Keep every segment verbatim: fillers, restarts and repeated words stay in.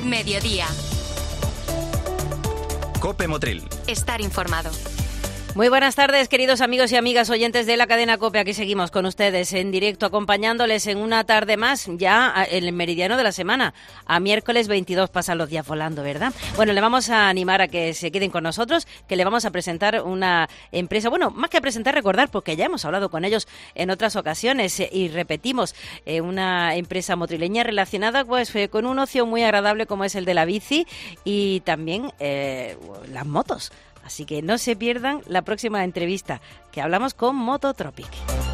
Mediodía. COPE Motril. Estar informado. Muy buenas tardes, queridos amigos y amigas oyentes de la cadena COPE. Aquí seguimos con ustedes en directo, acompañándoles en una tarde más, ya en el meridiano de la semana. A miércoles veintidós pasan los días volando, ¿verdad? Bueno, le vamos a animar a que se queden con nosotros, que le vamos a presentar una empresa, bueno, más que presentar, recordar, porque ya hemos hablado con ellos en otras ocasiones eh, y repetimos, eh, una empresa motrileña relacionada pues eh, con un ocio muy agradable como es el de la bici y también eh, las motos. Así que no se pierdan la próxima entrevista, que hablamos con Mototropic.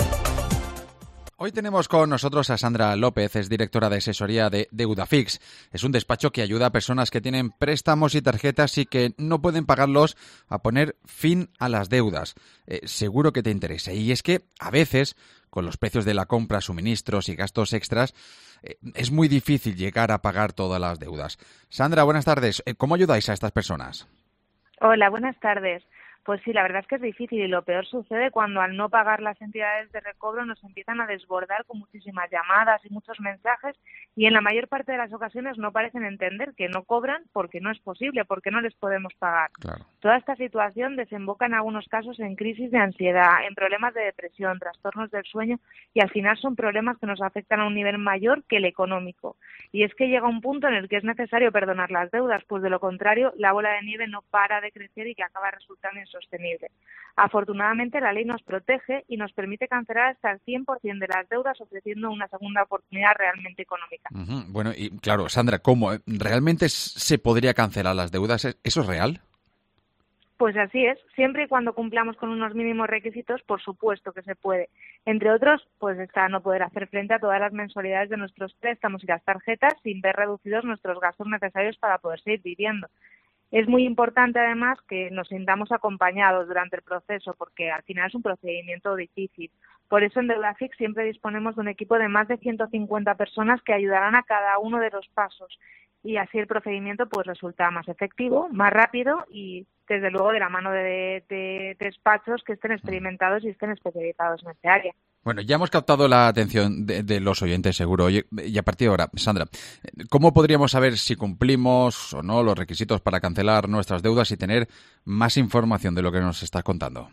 Hoy tenemos con nosotros a Sandra López, es directora de asesoría de Deudafix. Es un despacho que ayuda a personas que tienen préstamos y tarjetas y que no pueden pagarlos a poner fin a las deudas. Eh, seguro que te interesa. Y es que a veces, con los precios de la compra, suministros y gastos extras, eh, es muy difícil llegar a pagar todas las deudas. Sandra, buenas tardes. ¿Cómo ayudáis a estas personas? Hola, buenas tardes. Pues sí, la verdad es que es difícil y lo peor sucede cuando al no pagar las entidades de recobro nos empiezan a desbordar con muchísimas llamadas y muchos mensajes y en la mayor parte de las ocasiones no parecen entender que no cobran porque no es posible, porque no les podemos pagar. Claro. Toda esta situación desemboca en algunos casos en crisis de ansiedad, en problemas de depresión, trastornos del sueño y al final son problemas que nos afectan a un nivel mayor que el económico. Y es que llega un punto en el que es necesario perdonar las deudas, pues de lo contrario la bola de nieve no para de crecer y que acaba resultando sostenible. Afortunadamente la ley nos protege y nos permite cancelar hasta el cien por ciento de las deudas ofreciendo una segunda oportunidad realmente económica. Uh-huh. Bueno, y claro, Sandra, ¿cómo? ¿Realmente se podría cancelar las deudas? ¿Eso es real? Pues así es, siempre y cuando cumplamos con unos mínimos requisitos, por supuesto que se puede. Entre otros, pues está no poder hacer frente a todas las mensualidades de nuestros préstamos y las tarjetas sin ver reducidos nuestros gastos necesarios para poder seguir viviendo. Es muy importante, además, que nos sintamos acompañados durante el proceso, porque al final es un procedimiento difícil. Por eso en Deudafix siempre disponemos de un equipo de más de ciento cincuenta personas que ayudarán a cada uno de los pasos. Y así el procedimiento pues resulta más efectivo, más rápido y, desde luego, de la mano de, de, de despachos que estén experimentados y estén especializados en este área. Bueno, ya hemos captado la atención de, de los oyentes, seguro. Oye, y a partir de ahora, Sandra, ¿cómo podríamos saber si cumplimos o no los requisitos para cancelar nuestras deudas y tener más información de lo que nos estás contando?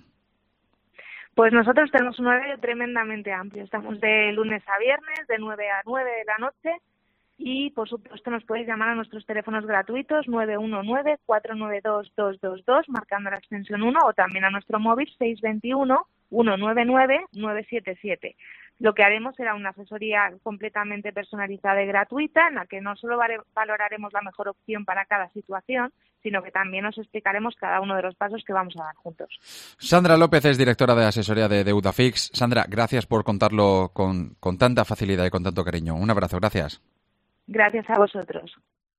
Pues nosotros tenemos un horario tremendamente amplio. Estamos de lunes a viernes, de nueve a nueve de la noche. Y, por supuesto, nos podéis llamar a nuestros teléfonos gratuitos nueve uno nueve, cuatro nueve dos, dos dos dos, marcando la extensión uno, o también a nuestro móvil seis dos uno, uno nueve nueve, nueve siete siete. Lo que haremos será una asesoría completamente personalizada y gratuita, en la que no solo valoraremos la mejor opción para cada situación, sino que también os explicaremos cada uno de los pasos que vamos a dar juntos. Sandra López es directora de asesoría de Deudafix. Sandra, gracias por contarlo con, con tanta facilidad y con tanto cariño. Un abrazo, gracias. Gracias a vosotros.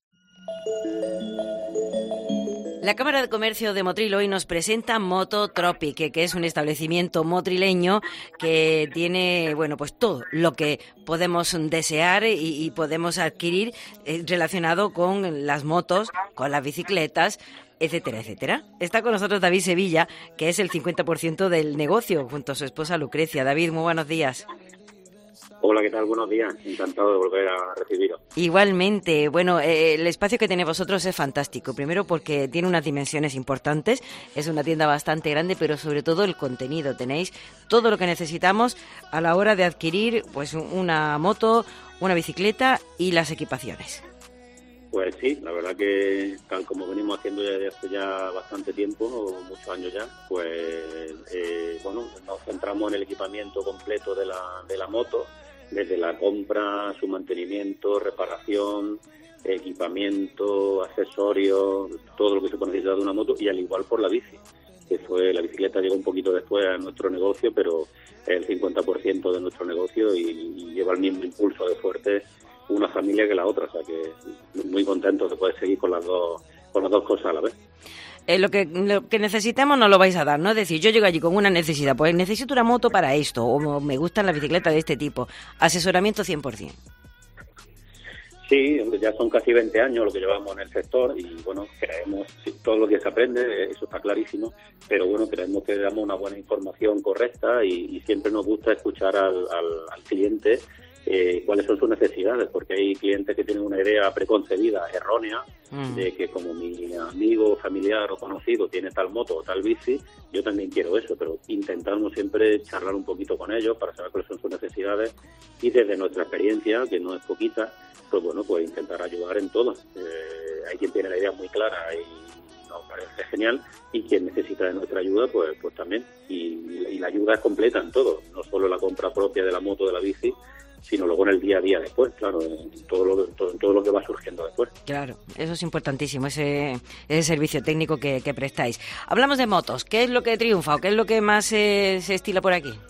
La Cámara de Comercio de Motril hoy nos presenta Mototropic, que es un establecimiento motrileño que tiene, bueno, pues todo lo que podemos desear y, y podemos adquirir eh, relacionado con las motos, con las bicicletas, etcétera, etcétera. Está con nosotros David Sevilla, que es el cincuenta por ciento del negocio, junto a su esposa Lucrecia. David, muy buenos días. Hola, ¿qué tal? Buenos días. Encantado de volver a recibiros. Igualmente. Bueno, eh, el espacio que tenéis vosotros es fantástico. Primero porque tiene unas dimensiones importantes. Es una tienda bastante grande, pero sobre todo el contenido. Tenéis todo lo que necesitamos a la hora de adquirir pues una moto, una bicicleta y las equipaciones. Pues sí, la verdad que tal como venimos haciendo ya desde hace ya bastante tiempo, muchos años ya, pues eh, bueno, nos centramos en el equipamiento completo de la, de la moto, desde la compra, su mantenimiento, reparación, equipamiento, accesorios, todo lo que se puede necesitar de una moto, y al igual por la bici, que fue la bicicleta llegó un poquito después a nuestro negocio, pero es el cincuenta por ciento de nuestro negocio y, y lleva el mismo impulso de fuerte una familia que la otra, o sea que muy contento de poder seguir con las dos con las dos cosas a la vez. Eh, lo que lo que necesitemos nos lo vais a dar, ¿no? Es decir, yo llego allí con una necesidad, pues necesito una moto para esto, o me gustan las bicicletas de este tipo. Asesoramiento cien por ciento. Sí, ya son casi veinte años lo que llevamos en el sector y, bueno, creemos, sí, todos los días se aprende, eso está clarísimo, pero, bueno, creemos que damos una buena información correcta y, y siempre nos gusta escuchar al, al, al cliente eh, cuáles son sus necesidades, porque hay clientes que tienen una idea preconcebida, errónea, mm. de que como mi amigo, familiar o conocido tiene tal moto o tal bici, yo también quiero eso, pero intentamos siempre charlar un poquito con ellos para saber cuáles son sus necesidades y desde nuestra experiencia, que no es poquita, pues bueno, pues intentar ayudar en todo. Eh, hay quien tiene la idea muy clara y nos parece genial, y quien necesita de nuestra ayuda, pues pues también. Y, y la ayuda es completa en todo, no solo la compra propia de la moto, de la bici, sino luego en el día a día después, claro, en todo lo, todo, todo lo que va surgiendo después. Claro, eso es importantísimo, ese, ese servicio técnico que, que prestáis. Hablamos de motos, ¿qué es lo que triunfa o qué es lo que más eh, se estila por aquí?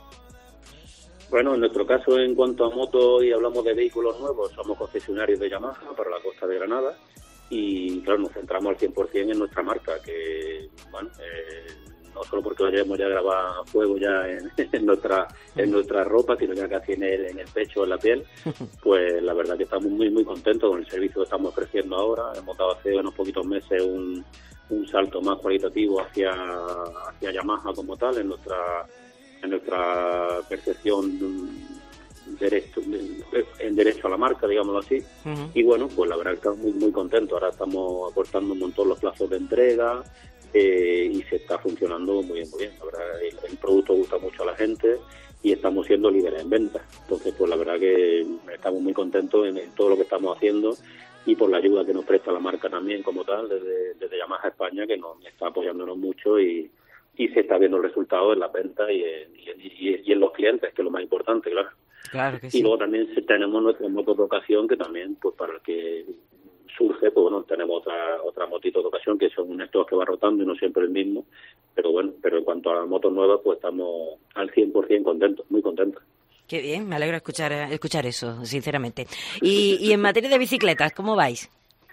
Bueno, en nuestro caso, en cuanto a motos y hablamos de vehículos nuevos, somos concesionarios de Yamaha para la costa de Granada y, claro, nos centramos al cien por ciento en nuestra marca, que, bueno, eh, no solo porque lo llevemos ya grabado a fuego ya en, en nuestra en nuestra ropa, sino ya casi en el, en el pecho, en la piel, pues la verdad que estamos muy muy contentos con el servicio que estamos ofreciendo ahora. Hemos dado hace unos poquitos meses un, un salto más cualitativo hacia, hacia Yamaha como tal, en nuestra en nuestra percepción derecho, en derecho a la marca, digámoslo así. Uh-huh. Y bueno, pues la verdad que estamos muy, muy contentos. Ahora estamos acortando un montón los plazos de entrega eh, y se está funcionando muy bien, muy bien. La verdad, el, el producto gusta mucho a la gente y estamos siendo líderes en ventas. Entonces, pues la verdad que estamos muy contentos en, en todo lo que estamos haciendo y por la ayuda que nos presta la marca también como tal, desde, desde Yamaha España, que nos está apoyándonos mucho y y se está viendo el resultado en la venta y en, y, y en los clientes, que es lo más importante, claro. Claro que sí. Y luego también tenemos nuestras motos de ocasión, que también, pues para el que surge, pues bueno, tenemos otra otra motito de ocasión, que son un stock que va rotando y no siempre el mismo, pero bueno, pero en cuanto a las motos nuevas, pues estamos al cien por ciento contentos, muy contentos. Qué bien, me alegra escuchar escuchar eso, sinceramente. Y, y en materia de bicicletas, ¿cómo vais?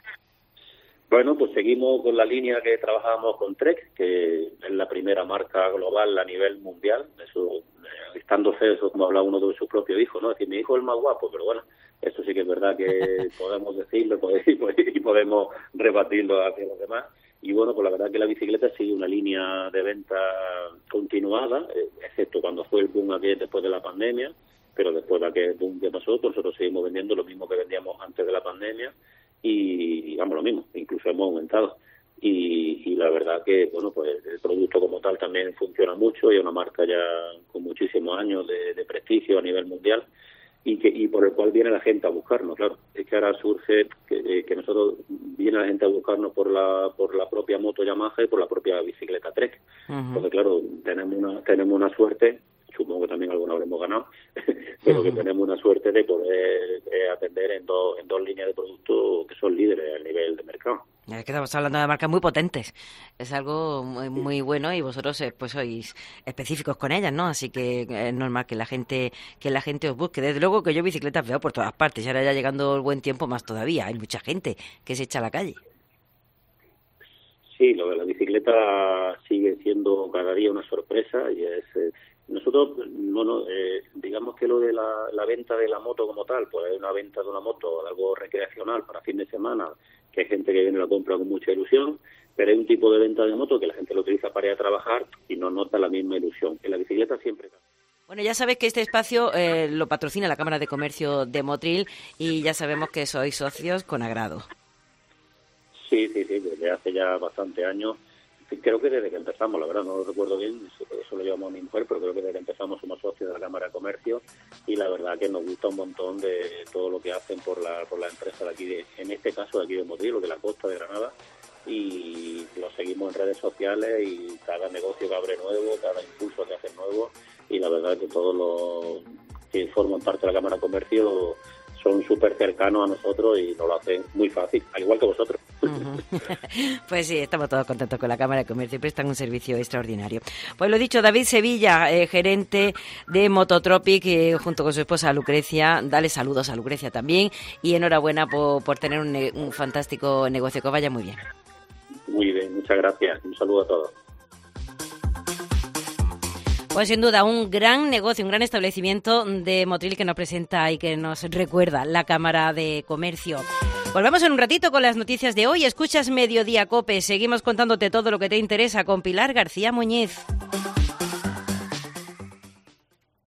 Bueno, pues seguimos con la línea que trabajábamos con Trek, que es la primera marca global a nivel mundial. Eso, estando eso, como hablaba uno de sus propios hijos, ¿no? Es decir, mi hijo es el más guapo, pero bueno, eso sí que es verdad que podemos decirlo y podemos rebatirlo hacia los demás. Y bueno, pues la verdad que la bicicleta sigue una línea de venta continuada, excepto cuando fue el boom aquel después de la pandemia, pero después de aquel boom que pasó, pues nosotros seguimos vendiendo lo mismo que vendíamos antes de la pandemia. Y digamos lo mismo, incluso hemos aumentado y, y la verdad que bueno, pues el producto como tal también funciona mucho y es una marca ya con muchísimos años de, de prestigio a nivel mundial y que y por el cual viene la gente a buscarnos. Claro, es que ahora surge que, que nosotros viene la gente a buscarnos por la por la propia moto Yamaha y por la propia bicicleta Trek. Uh-huh. Entonces claro, tenemos una tenemos una suerte, supongo que también alguna habremos ganado, pero que tenemos una suerte de poder eh, atender en dos en dos líneas de producto que son líderes a nivel de mercado. Es que estamos hablando de marcas muy potentes, es algo muy, muy bueno y vosotros eh, pues sois específicos con ellas, ¿no? Así que es normal que la gente que la gente os busque. Desde luego que yo bicicletas veo por todas partes y ahora ya llegando el buen tiempo más todavía, hay mucha gente que se echa a la calle. Sí, lo de la bicicleta sigue siendo cada día una sorpresa y es... Eh, Nosotros, bueno, eh, digamos que lo de la, la venta de la moto como tal, pues hay una venta de una moto, algo recreacional para fin de semana, que hay gente que viene y la compra con mucha ilusión, pero hay un tipo de venta de moto que la gente lo utiliza para ir a trabajar y no nota la misma ilusión. En la bicicleta siempre... Bueno, ya sabéis que este espacio eh, lo patrocina la Cámara de Comercio de Motril y ya sabemos que sois socios con agrado. Sí, sí, sí, desde hace ya bastante años. Creo que desde que empezamos, la verdad, no lo recuerdo bien, eso, eso lo llevamos a mi mujer, pero creo que desde que empezamos somos socios de la Cámara de Comercio y la verdad que nos gusta un montón de todo lo que hacen por la por la empresa de aquí, de, en este caso de aquí de Motril, de la costa de Granada, y lo seguimos en redes sociales y cada negocio que abre nuevo, cada impulso que hacen nuevo y la verdad que todos los que forman parte de la Cámara de Comercio son súper cercanos a nosotros y nos lo hacen muy fácil, al igual que vosotros. Uh-huh. Pues sí, estamos todos contentos con la Cámara de Comercio y prestan un servicio extraordinario. Pues lo dicho, David Sevilla, eh, gerente de Mototropic, eh, junto con su esposa Lucrecia, dale saludos a Lucrecia también y enhorabuena por, por tener un, ne- un fantástico negocio, que vaya muy bien. Muy bien, muchas gracias, un saludo a todos. Pues sin duda, un gran negocio, un gran establecimiento de Motril que nos presenta y que nos recuerda la Cámara de Comercio. Volvemos en un ratito con las noticias de hoy. Escuchas Mediodía COPE. Seguimos contándote todo lo que te interesa con Pilar García Muñiz.